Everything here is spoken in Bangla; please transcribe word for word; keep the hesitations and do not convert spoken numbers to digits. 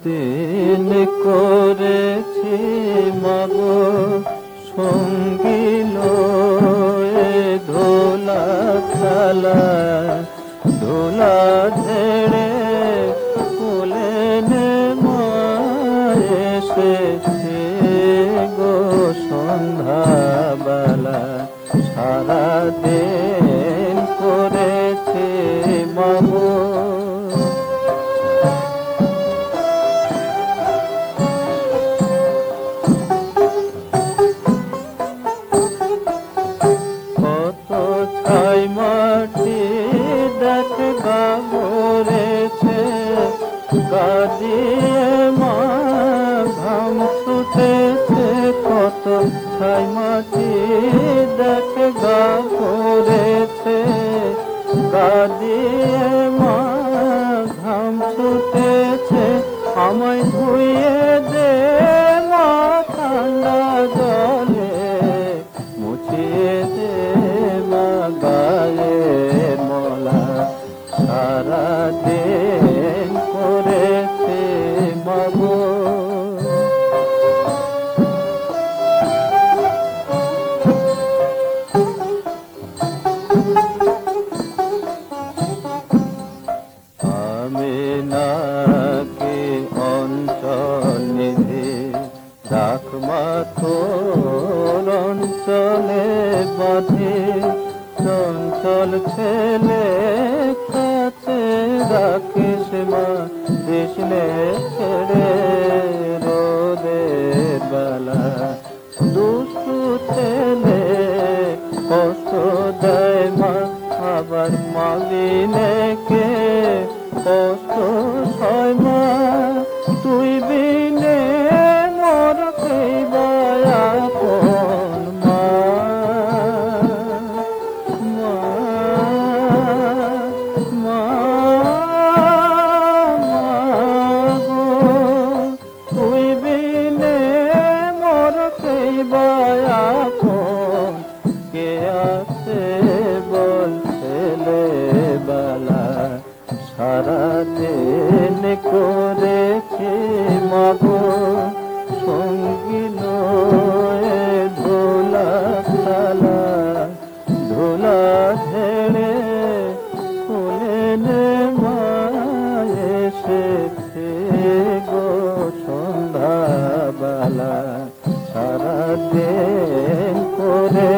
দিন করেছি মাগো সঙ্গী লয়ে ধোলা খেলা ধোলা ঝেড়ে কোলে নেমা এসেছে গো সন্ধ্যাবেলা সারা দিন করেছি মাগো মাটি দেখ গামরেছে গাদিয়ে মা ঘাম ছুটেছে কত ছাই মাটি দেখ গামরেছে গাদিয়ে মা ঘাম ছুটেছে আমায় ধুয়ে দে মা ঠান্ডা জলে মুছিয়ে দে গায়ে মলা সারা দিন করেছে মাগো আমি নাকি অঞ্চল নিধি ডাক মাথোর অঞ্চলে বাঁধি চঞ্চল ছেলে কাছে রাখিস মা কৃষ্ণে ছেড়ে রোদের বেলা দুষ্টু ছেলে কষ্ট দেয় মা আবার মালিনে কে কষ্ট হয় মা তুই বিনে মোর কেবায়া কোন মা কে আছে বল ছেলে বেলা সারা দিন করেছি মাগো সঙ্গী লয়ে ধোলা খেলা ধোলা ঝেড়ে কোলে নেমা এসেছে গো সন্ধ্যাবেলা সারা দিন করে